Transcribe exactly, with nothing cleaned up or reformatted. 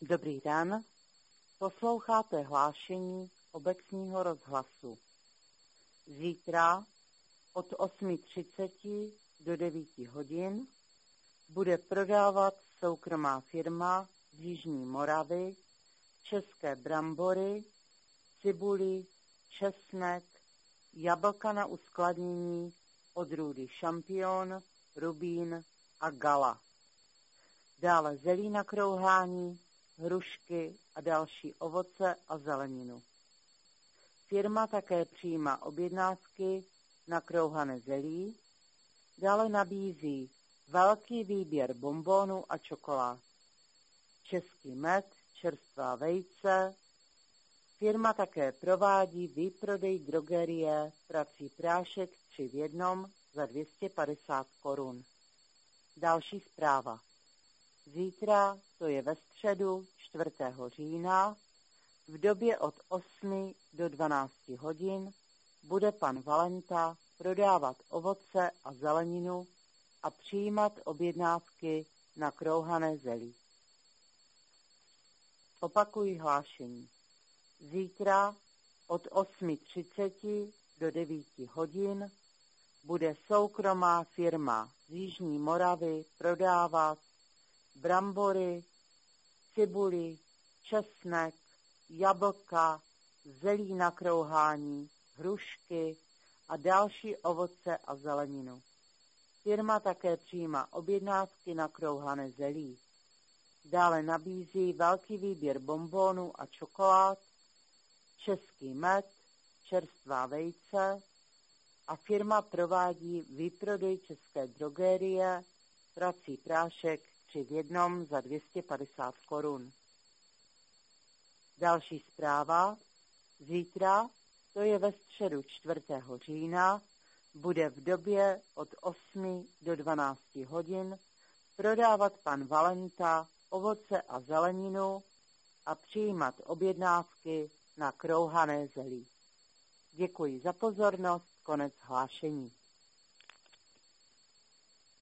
Dobrý den, posloucháte hlášení obecního rozhlasu. Zítra od osmi třicet do devíti hodin bude prodávat soukromá firma z Jižní Moravy české brambory, cibuli, česnek, jablka na uskladnění, odrůdy šampion, rubín a gala. Dále zelí na krouhání, hrušky a další ovoce a zeleninu. Firma také přijímá objednávky na krouhané zelí, dále nabízí velký výběr bonbonů a čokolád, český med, čerstvá vejce. Firma také provádí výprodej drogerie prací prášek tři v jednom za dvě stě padesát korun. Další zpráva. Zítra, to je ve středu čtvrtého října, v době od osmi do dvanácti hodin bude pan Valenta prodávat ovoce a zeleninu a přijímat objednávky na krouhané zelí. Opakuji hlášení. Zítra od osmi třicet do devíti hodin bude soukromá firma z Jižní Moravy prodávat brambory, cibuli, česnek, jablka, zelí na krouhání, hrušky a další ovoce a zeleninu. Firma také přijímá objednávky na krouhané zelí. Dále nabízí velký výběr bonbonů a čokolád, český med, čerstvá vejce a firma provádí výprodej české drogerie, prací prášek tři v jednom za dvě stě padesát korun. Další zpráva. Zítra, to je ve středu čtvrtého října, bude v době od osmi do dvanácti hodin prodávat pan Valenta ovoce a zeleninu a přijímat objednávky na krouhané zelí. Děkuji za pozornost, konec hlášení.